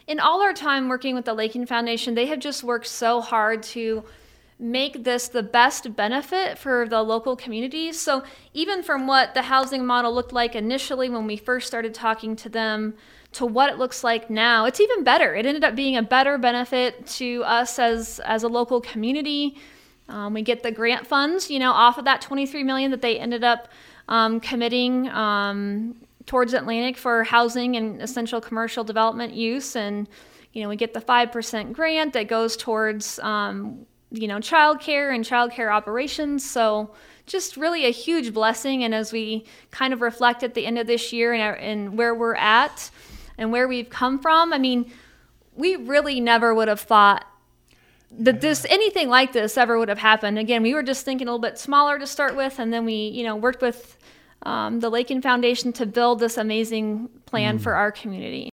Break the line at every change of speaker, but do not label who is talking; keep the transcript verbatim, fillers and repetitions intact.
in all our time working with the Lakin Foundation, they have just worked so hard to make this the best benefit for the local communities. So even from what the housing model looked like initially when we first started talking to them to what it looks like now, it's even better. It ended up being a better benefit to us as, as a local community. Um, we get the grant funds, you know, off of that twenty-three million dollars that they ended up um, committing um, towards Atlantic for housing and essential commercial development use. And, you know, we get the five percent grant that goes towards um, you know, childcare and childcare operations. So just really a huge blessing. And as we kind of reflect at the end of this year and, our, and where we're at and where we've come from, I mean, we really never would have thought that this, anything like this ever would have happened. Again, we were just thinking a little bit smaller to start with. And then we, you know, worked with um, the Lakin Foundation to build this amazing plan mm. for our community.